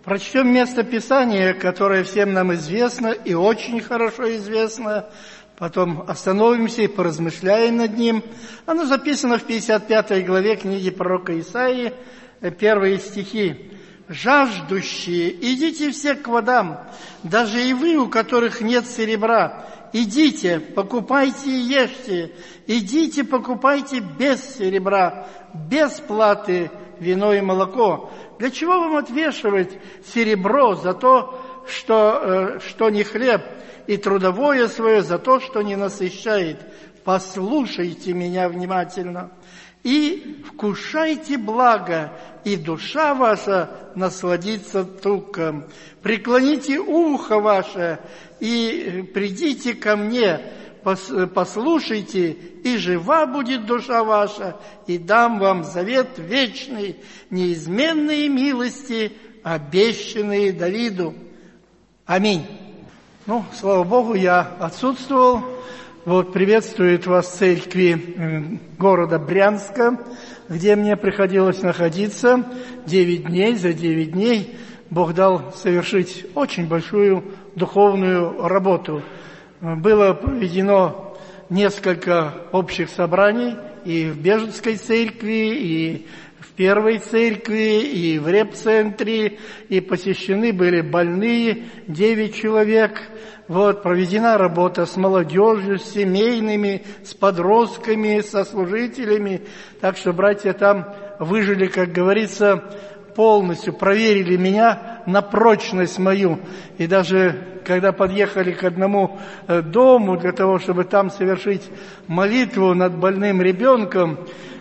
Прочтем место Писания, которое всем нам известно и очень хорошо известно. Потом остановимся и поразмышляем над ним. Оно записано в 55 главе книги пророка Исаии, первые стихи. «Жаждущие, идите все к водам, даже и вы, у которых нет серебра. Идите, покупайте и ешьте. Идите, покупайте без серебра, без платы вино и молоко». Для чего вам отвешивать серебро за то, что не хлеб, и трудовое свое за то, что не насыщает? Послушайте меня внимательно. И вкушайте благо, и душа ваша насладится туком. Преклоните ухо ваше, и придите ко мне, послушайте, и жива будет душа ваша, и дам вам завет вечный, неизменные милости, обещанные Давиду. Аминь. Слава Богу, я отсутствовал. Приветствует вас церкви города Брянска, где мне приходилось находиться 9 дней. За 9 дней Бог дал совершить очень большую духовную работу. Было проведено несколько общих собраний и в Бежецкой церкви, и в Первой церкви, и в репцентре, и посещены были больные 9 человек. Проведена работа с молодежью, с семейными, с подростками, со служителями. Так что братья там выжили, как говорится, полностью, проверили меня на прочность мою. И даже когда подъехали к одному дому для того, чтобы там совершить молитву над больным ребенком,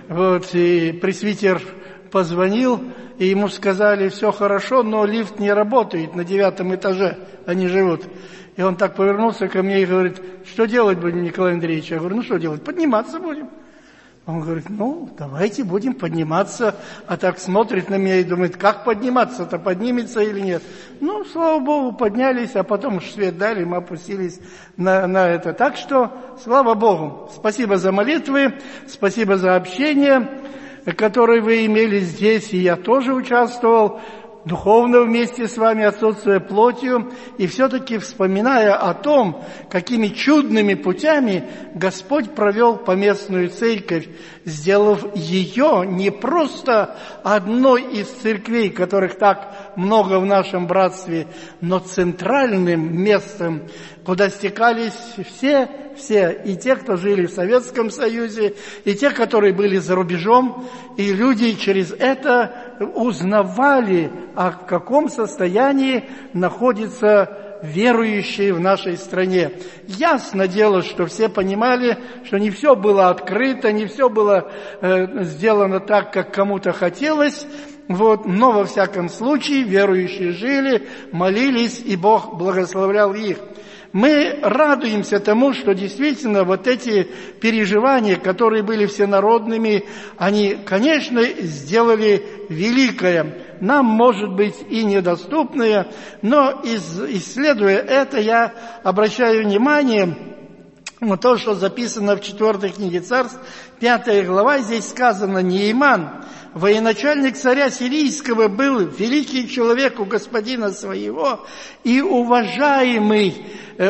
и пресвитер позвонил, и ему сказали: все хорошо, но лифт не работает, на 9 этаже они живут. И он так повернулся ко мне и говорит: что делать будем, Николай Андреевич? Я говорю: что делать? Подниматься будем. Он говорит: давайте будем подниматься. А так смотрит на меня и думает: как подниматься-то, поднимется или нет? Слава Богу, поднялись, а потом уж свет дали, мы опустились на это. Так что, слава Богу, спасибо за молитвы, спасибо за общение, которое вы имели здесь, и я тоже участвовал духовно вместе с вами, отсутствуя плотью, и все-таки вспоминая о том, какими чудными путями Господь провел поместную церковь, сделав ее не просто одной из церквей, которых так много в нашем братстве, но центральным местом, куда стекались все, и те, кто жили в Советском Союзе, и те, которые были за рубежом, и люди через это узнавали, о каком состоянии находятся верующие в нашей стране. Ясно дело, что все понимали, что не все было открыто, не все было сделано так, как кому-то хотелось, но во всяком случае верующие жили, молились, и Бог благословлял их. Мы радуемся тому, что действительно эти переживания, которые были всенародными, они, конечно, сделали великое, нам, может быть, и недоступное, но исследуя это, я обращаю внимание на то, что записано в 4 книге Царств, 5 глава, здесь сказано: Неиман, военачальник царя сирийского, был великий человек у господина своего и уважаемый,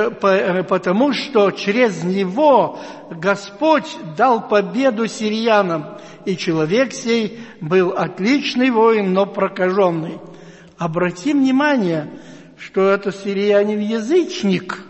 потому что через него Господь дал победу сириянам, и человек сей был отличный воин, но прокаженный. Обратим внимание, что это сириянин язычник,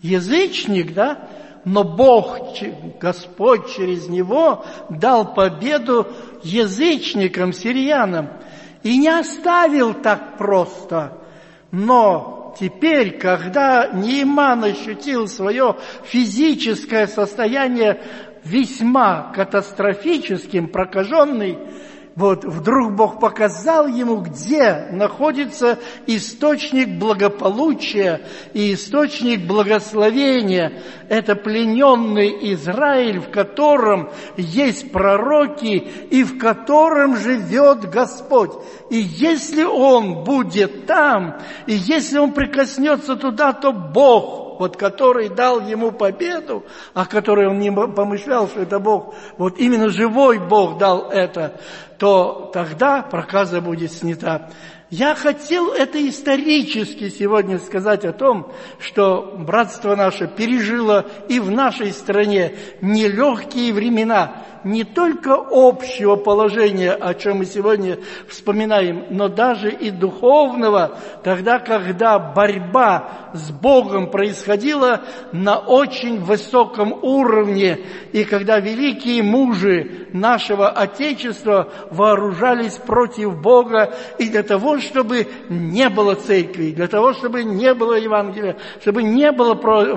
да? Но Бог, Господь через него дал победу язычникам, сириянам. И не оставил так просто. Но теперь, когда Неиман ощутил свое физическое состояние весьма катастрофическим, прокаженный, вдруг Бог показал ему, где находится источник благополучия и источник благословения. Это плененный Израиль, в котором есть пророки и в котором живет Господь. И если он будет там, и если он прикоснется туда, то Бог, который дал ему победу, о которой он не помышлял, что это Бог, именно живой Бог дал это, то тогда проказа будет снята. Я хотел это исторически сегодня сказать о том, что братство наше пережило и в нашей стране нелегкие времена, не только общего положения, о чем мы сегодня вспоминаем, но даже и духовного, тогда, когда борьба с Богом происходила на очень высоком уровне, и когда великие мужи нашего Отечества вооружались против Бога, и для того, чтобы не было церкви, для того, чтобы не было Евангелия, чтобы не было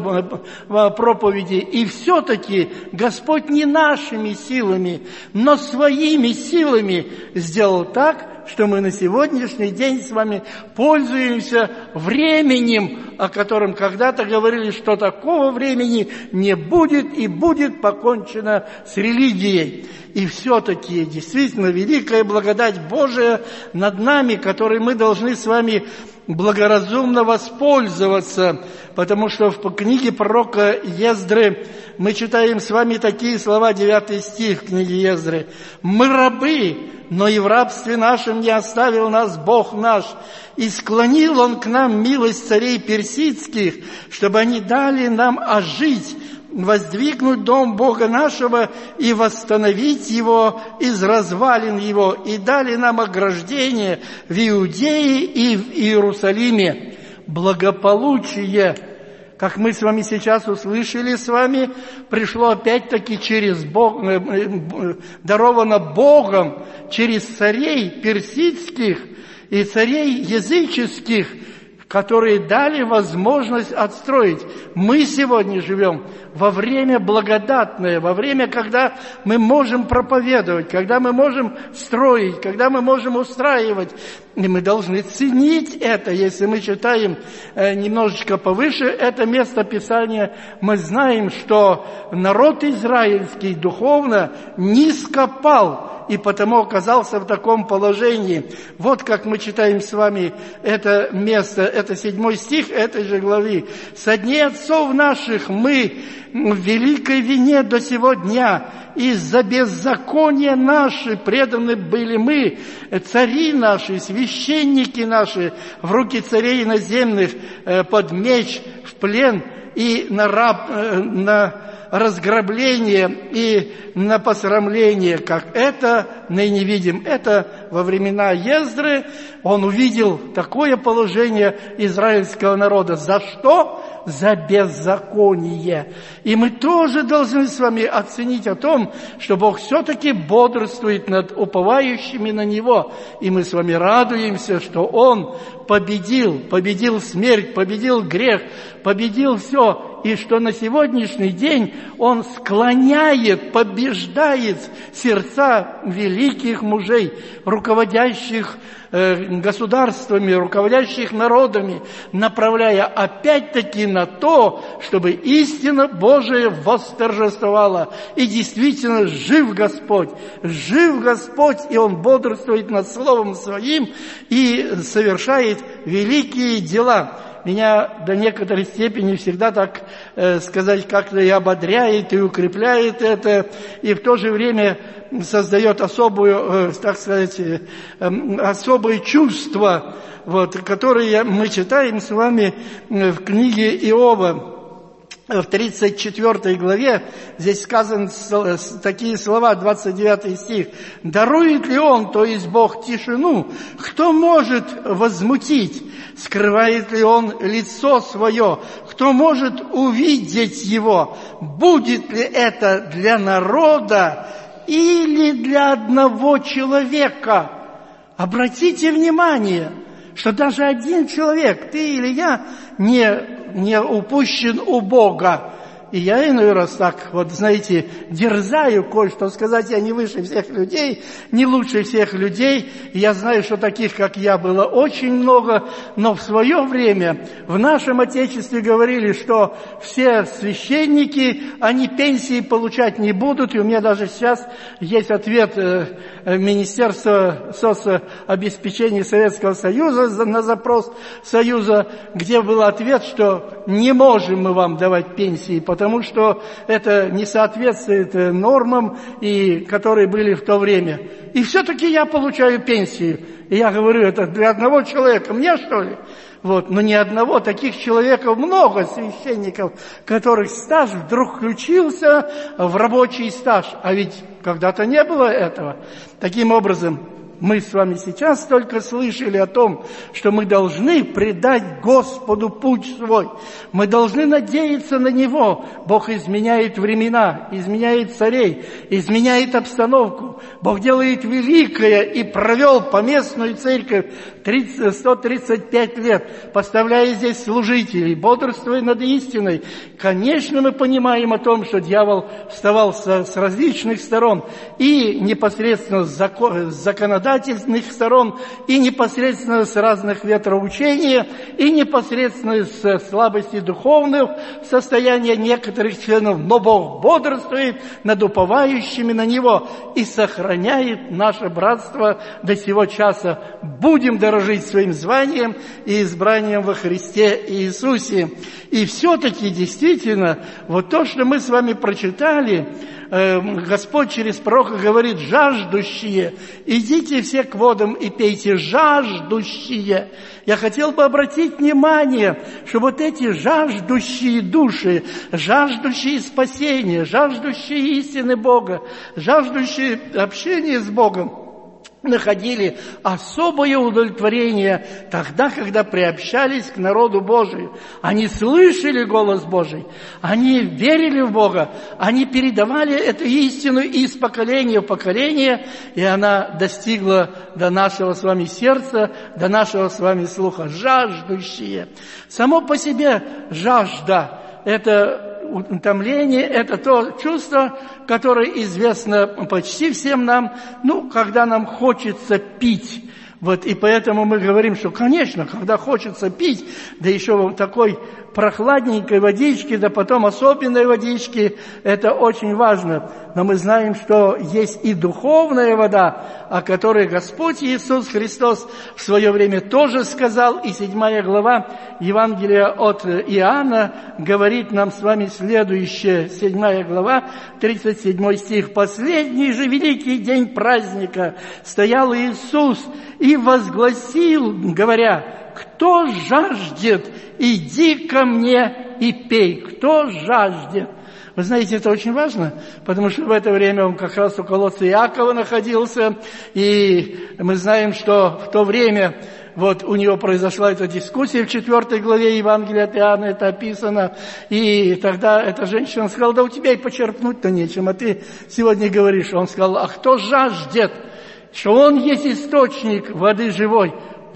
проповеди. И все-таки Господь не нашими силами, но своими силами сделал так, что мы на сегодняшний день с вами пользуемся временем, о котором когда-то говорили, что такого времени не будет и будет покончено с религией. И все-таки действительно великая благодать Божия над нами, которой мы должны с вами благоразумно воспользоваться, потому что в книге пророка Ездры мы читаем с вами такие слова, 9 стих книги Ездры. «Мы рабы, но и в рабстве нашем не оставил нас Бог наш, и склонил Он к нам милость царей персидских, чтобы они дали нам ожить, воздвигнуть дом Бога нашего и восстановить его из развалин его, и дали нам ограждение в Иудее и в Иерусалиме». Благополучие, как мы с вами сейчас услышали с вами, пришло опять-таки через Бог, даровано Богом через царей персидских и царей языческих, которые дали возможность отстроить. Мы сегодня живем во время благодатное, во время, когда мы можем проповедовать, когда мы можем строить, когда мы можем устраивать. И мы должны ценить это. Если мы читаем немножечко повыше это место Писания, мы знаем, что народ израильский духовно низко пал, и потому оказался в таком положении. Вот как мы читаем с вами это место, это 7 стих этой же главы. «Со дней отцов наших мы в великой вине до сего дня, из-за беззакония наши преданы были мы, цари наши, священники наши, в руки царей иноземных, под меч, в плен и на разграбление и на посрамление, как это ныне видим». Это во времена Ездры он увидел такое положение израильского народа. За что? За беззаконие. И мы тоже должны с вами оценить о том, что Бог все-таки бодрствует над уповающими на Него. И мы с вами радуемся, что Он победил смерть, победил грех, победил все. И что на сегодняшний день Он склоняет, побеждает сердца великих мужей, руководящих государствами, руководящих народами, направляя опять-таки на то, чтобы истина Божия восторжествовала. И действительно жив Господь, и Он бодрствует над Словом Своим и совершает великие дела. Меня до некоторой степени всегда, так сказать, как-то и ободряет, и укрепляет это, и в то же время создает особую, так сказать, особое чувство, которые мы читаем с вами в книге Иова. В 34 главе здесь сказаны такие слова, 29 стих. «Дарует ли Он, то есть Бог, тишину? Кто может возмутить? Скрывает ли Он лицо Свое? Кто может увидеть Его? Будет ли это для народа или для одного человека?» Обратите внимание, что даже один человек, ты или я, не упущен у Бога. И я иной раз так, знаете, дерзаю кое-что сказать, я не выше всех людей, не лучше всех людей. И я знаю, что таких, как я, было очень много, но в свое время в нашем Отечестве говорили, что все священники, они пенсии получать не будут. И у меня даже сейчас есть ответ Министерства соцобеспечения Советского Союза на запрос Союза, где был ответ, что не можем мы вам давать пенсии, потому потому что это не соответствует нормам, которые были в то время. И все-таки я получаю пенсию. И я говорю, это для одного человека, мне что ли? Но ни одного, таких человеков много, священников, которых стаж вдруг включился в рабочий стаж. А ведь когда-то не было этого. Таким образом, мы с вами сейчас только слышали о том, что мы должны предать Господу путь свой. Мы должны надеяться на Него. Бог изменяет времена, изменяет царей, изменяет обстановку. Бог делает великое и провел поместную церковь 135 лет, поставляя здесь служителей, бодрствуя над истиной. Конечно, мы понимаем о том, что дьявол вставал с различных сторон, и непосредственно с законодательных сторон, и непосредственно с разных ветроучения, и непосредственно с слабости духовных состояния некоторых членов. Но Бог бодрствует над уповающими на Него и сохраняет наше братство до сего часа. Будем дорожить своим званием и избранием во Христе Иисусе. И все-таки действительно, то, что мы с вами прочитали, Господь через пророка говорит: жаждущие, идите все к водам и пейте, жаждущие. Я хотел бы обратить внимание, что эти жаждущие души, жаждущие спасения, жаждущие истины Бога, жаждущие общения с Богом, находили особое удовлетворение тогда, когда приобщались к народу Божию. Они слышали голос Божий, они верили в Бога, они передавали эту истину из поколения в поколение, и она достигла до нашего с вами сердца, до нашего с вами слуха. Жаждущие. Само по себе жажда – это утомление, это то чувство, которое известно почти всем нам, когда нам хочется пить. И поэтому мы говорим, что, конечно, когда хочется пить, да еще в такой прохладненькой водички, да потом особенной водички, это очень важно. Но мы знаем, что есть и духовная вода, о которой Господь Иисус Христос в свое время тоже сказал, и 7 глава Евангелия от Иоанна говорит нам с вами следующее, 7 глава, 37 стих. «Последний же великий день праздника стоял Иисус и возгласил, говоря: кто жаждет, иди ко мне и пей». Кто жаждет? Вы знаете, это очень важно, потому что в это время он как раз у колодца Иакова находился, и мы знаем, что в то время у него произошла эта дискуссия в 4 главе Евангелия от Иоанна, это описано, и тогда эта женщина сказала: да у тебя и почерпнуть-то нечем, а ты сегодня говоришь. Он сказал: а кто жаждет? Что он есть источник воды живой,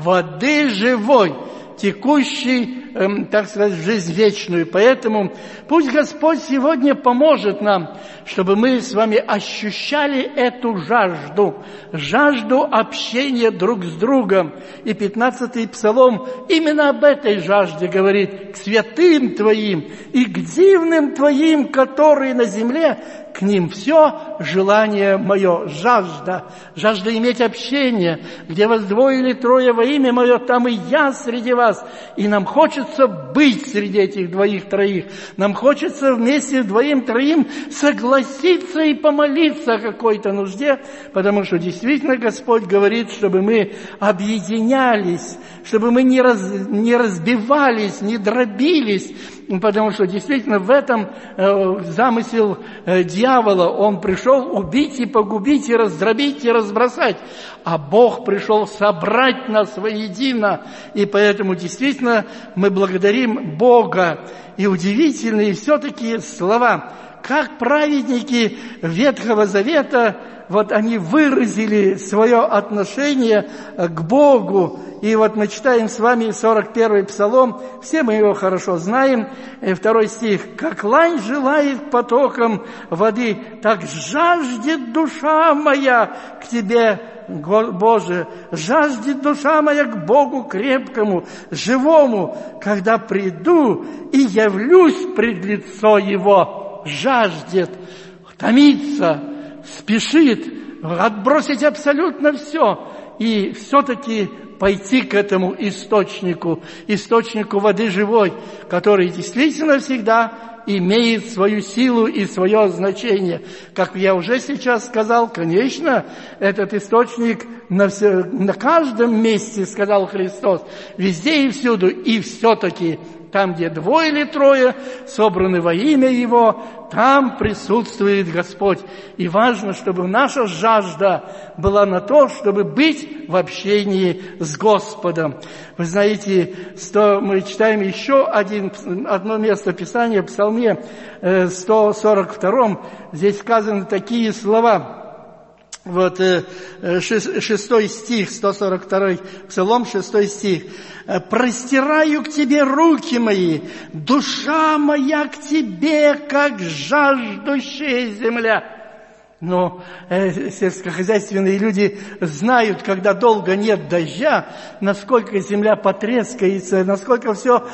текущий, так сказать, в жизнь вечную. Поэтому пусть Господь сегодня поможет нам, чтобы мы с вами ощущали эту жажду общения друг с другом. И 15-й Псалом именно об этой жажде говорит: к святым Твоим и к дивным Твоим, которые на земле, к ним все желание мое. Жажда иметь общение, где вас 2 или 3 во имя мое, там и я среди вас. И нам хочется быть среди этих 2-3. Нам хочется вместе 2-3 согласиться и помолиться о какой-то нужде, потому что действительно Господь говорит, чтобы мы объединялись, чтобы мы не разбивались, не дробились, потому что действительно в этом замысел дьявола. Он пришел убить и погубить, и раздробить, и разбросать. А Бог пришел собрать нас воедино. И поэтому действительно мы благодарим Бога. И удивительные все-таки слова. Как праведники Ветхого Завета, они выразили свое отношение к Богу. И мы читаем с вами 41-й Псалом, все мы его хорошо знаем, 2 стих. «Как лань желает потоком воды, так жаждет душа моя к Тебе, Боже, жаждет душа моя к Богу крепкому, живому, когда приду и явлюсь пред лицо Его». Жаждет, томится, спешит отбросить абсолютно все и все-таки пойти к этому источнику воды живой, который действительно всегда имеет свою силу и свое значение. Как я уже сейчас сказал, конечно, этот источник на каждом месте, сказал Христос, везде и всюду, и все-таки там, где 2 или 3 собраны во имя Его, там присутствует Господь. И важно, чтобы наша жажда была на то, чтобы быть в общении с Господом. Вы знаете, мы читаем еще одно место Писания, в Псалме 142, здесь сказаны такие слова. 6 стих, 142 Псалом, 6 стих. «Простираю к Тебе руки мои, душа моя к Тебе, как жаждущая земля». Но сельскохозяйственные люди знают, когда долго нет дождя, насколько земля потрескается, насколько все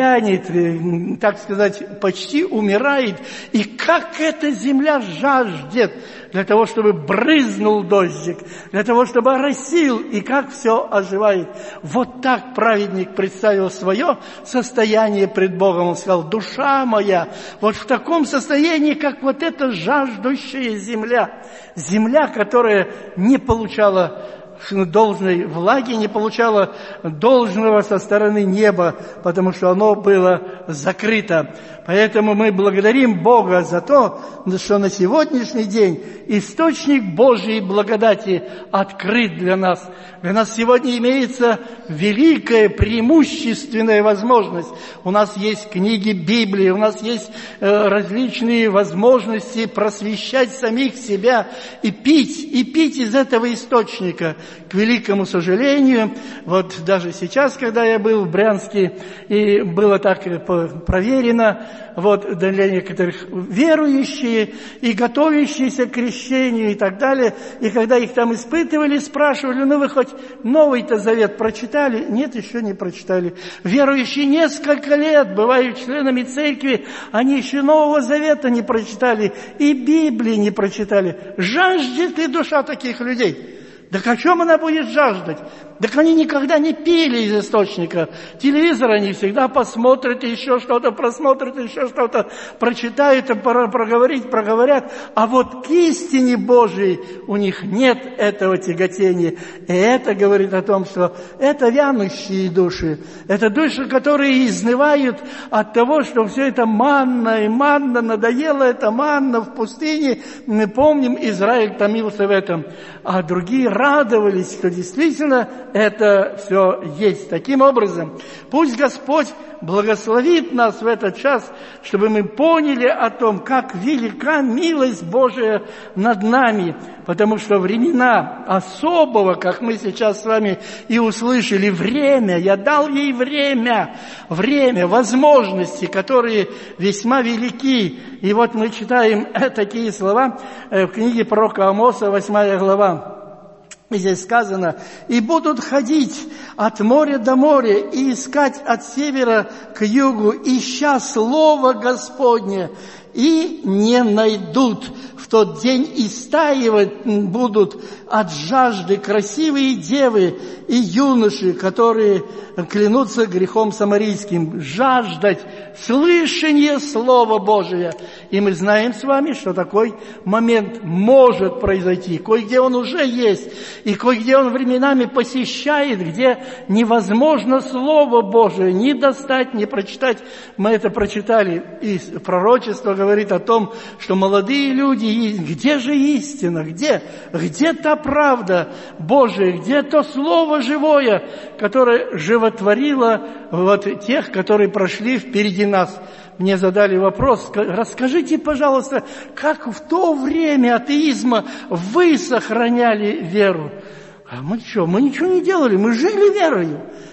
вянет, так сказать, почти умирает, и как эта земля жаждет для того, чтобы брызнул дождик, для того, чтобы оросил, и как все оживает. Вот так праведник представил свое состояние пред Богом. Он сказал: душа моя, вот в таком состоянии, как вот эта жаждущая земля. Земля, которая не получала должной влаги, не получала должного со стороны неба, потому что оно было закрыто. Поэтому мы благодарим Бога за то, что на сегодняшний день источник Божьей благодати открыт для нас. Для нас сегодня имеется великая преимущественная возможность. У нас есть книги Библии, у нас есть различные возможности просвещать самих себя и пить из этого источника. К великому сожалению, вот даже сейчас, когда я был в Брянске, и было так проверено, вот для некоторых верующие и готовящиеся к крещению и так далее, и когда их там испытывали, спрашивали: ну вы хоть Новый-то Завет прочитали? Нет, еще не прочитали. Верующие несколько лет бывают членами церкви, они еще Нового Завета не прочитали и Библии не прочитали. Жаждет ли душа таких людей? Так о чем она будет жаждать? Так они никогда не пили из источника. Телевизор они всегда посмотрят, еще что-то просмотрят, еще что-то прочитают, проговорят. А вот к истине Божией у них нет этого тяготения. И это говорит о том, что это вянущие души. Это души, которые изнывают от того, что все это манна, и манна, надоело это манна в пустыне. Мы помним, Израиль томился в этом. А другие радовались, что действительно это все есть. Таким образом, пусть Господь благословит нас в этот час, чтобы мы поняли о том, как велика милость Божия над нами, потому что времена особого, как мы сейчас с вами и услышали, время, я дал ей время, возможности, которые весьма велики. И вот мы читаем такие слова в книге пророка Амоса, 8 глава. И здесь сказано: «И будут ходить от моря до моря, и искать от севера к югу, ища слово Господне, и не найдут. В тот день истаивать будут от жажды красивые девы и юноши, которые клянутся грехом самарийским». Жаждать слышания Слова Божия. И мы знаем с вами, что такой момент может произойти. Кое-где он уже есть, и кое-где он временами посещает, где невозможно Слово Божие ни достать, ни прочитать. Мы это прочитали, и пророчество говорит о том, что молодые люди, где же истина, где та правда Божия, где то Слово живое, которое животворило вот тех, которые прошли впереди нас. Мне задали вопрос: расскажите, пожалуйста, как в то время атеизма вы сохраняли веру? А мы что? Мы ничего не делали, мы жили верою.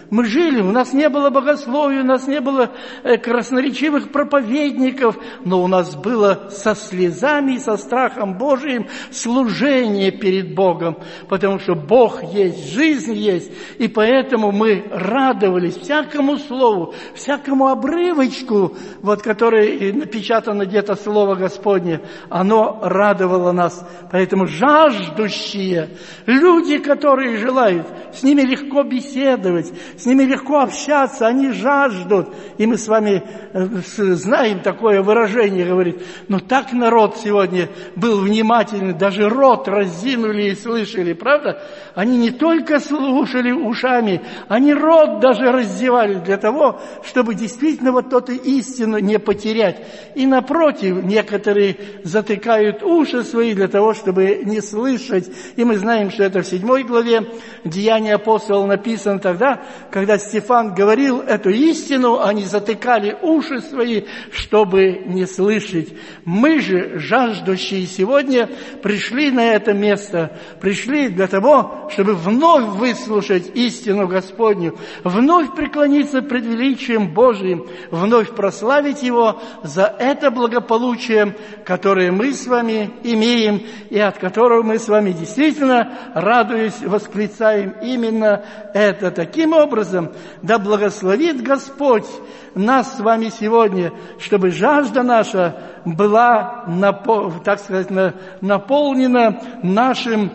Мы жили, у нас не было богословия, у нас не было красноречивых проповедников, но у нас было со слезами и со страхом Божиим служение перед Богом, потому что Бог есть, жизнь есть, и поэтому мы радовались всякому слову, всякому обрывочку, вот, который напечатано где-то Слово Господне, оно радовало нас. Поэтому жаждущие, люди, которые желают, с ними легко беседовать, с ними легко общаться, они жаждут. И мы с вами знаем такое выражение, говорит, но так народ сегодня был внимательный, даже рот разинули и слышали, правда? Они не только слушали ушами, они рот даже раздевали для того, чтобы действительно вот эту истину не потерять. И напротив, некоторые затыкают уши свои для того, чтобы не слышать. И мы знаем, что это в 7 главе Деяния апостолов написано тогда, когда Стефан говорил эту истину, они затыкали уши свои, чтобы не слышать. Мы же, жаждущие сегодня, пришли на это место, пришли для того, чтобы вновь выслушать истину Господню, вновь преклониться пред величием Божиим, вновь прославить Его за это благополучие, которое мы с вами имеем, и от которого мы с вами действительно, радуясь, восклицаем именно это. Таким образом, да благословит Господь нас с вами сегодня, чтобы жажда наша была, так сказать, наполнена нашим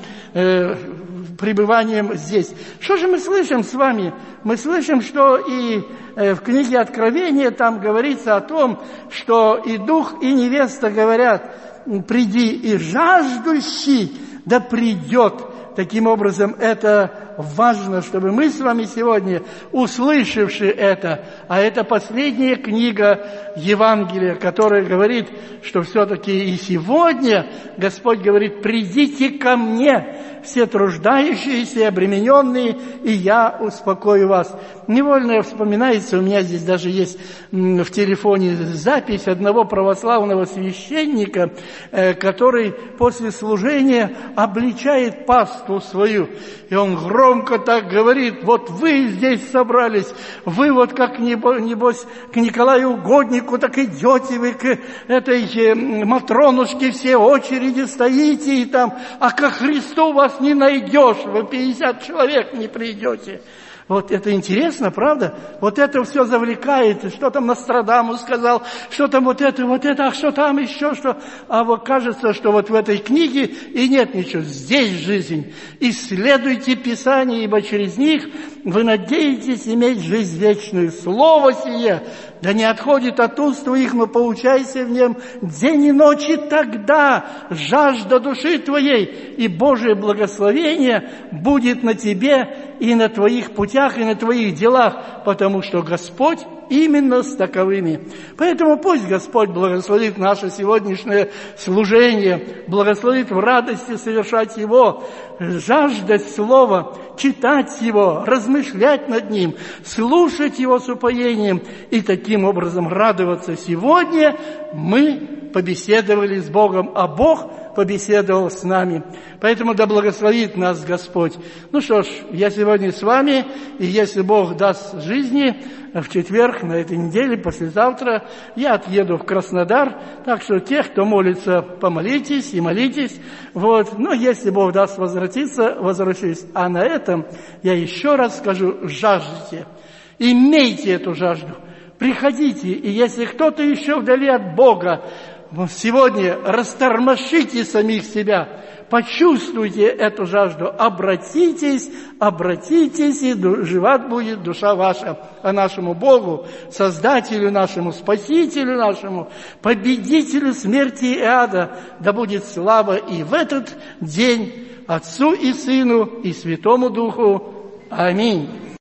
пребыванием здесь. Что же мы слышим с вами? Мы слышим, что и в книге Откровения там говорится о том, что и дух, и невеста говорят, приди, и жаждущий да придет. Таким образом, это важно, чтобы мы с вами сегодня, услышавши это, а это последняя книга Евангелия, которая говорит, что все-таки и сегодня Господь говорит, придите ко мне, все труждающиеся и обремененные, и я успокою вас. Невольно вспоминается, у меня здесь даже есть в телефоне запись одного православного священника, который после служения обличает паству свою. И он громко так говорит, вот вы здесь собрались, вы вот как небось к Николаю Угоднику, так идете вы к этой Матронушке, все очереди стоите, и там, а ко Христу вас не найдешь, вы 50 человек не придете. Вот это интересно, правда? Вот это все завлекает. Что там Нострадамус сказал, что там вот это, а что там еще, что... А вот кажется, что вот в этой книге и нет ничего. Здесь жизнь. Исследуйте Писание, ибо через них вы надеетесь иметь жизнь вечную. Слово сие да не отходит от уст твоих, но поучайся в нем день и ночь, и тогда жажда души твоей и Божие благословение будет на тебе и на твоих путях, и на твоих делах, потому что Господь именно с таковыми. Поэтому пусть Господь благословит наше сегодняшнее служение, благословит в радости совершать его, жаждать Слова, читать его, размышлять над ним, слушать его с упоением и таким образом радоваться. Сегодня мы побеседовали с Богом, а Бог побеседовал с нами. Поэтому да благословит нас Господь. Ну что ж, я сегодня с вами, и если Бог даст жизни, в четверг на этой неделе, послезавтра, я отъеду в Краснодар, так что тех, кто молится, помолитесь и молитесь. Вот. Но если Бог даст возвратиться, возвращусь. А на этом я еще раз скажу, жаждите, имейте эту жажду, приходите, и если кто-то еще вдали от Бога, сегодня растормошите самих себя, почувствуйте эту жажду, обратитесь, и жива будет душа ваша. А нашему Богу, Создателю нашему, Спасителю нашему, Победителю смерти и ада, да будет слава и в этот день Отцу и Сыну и Святому Духу. Аминь.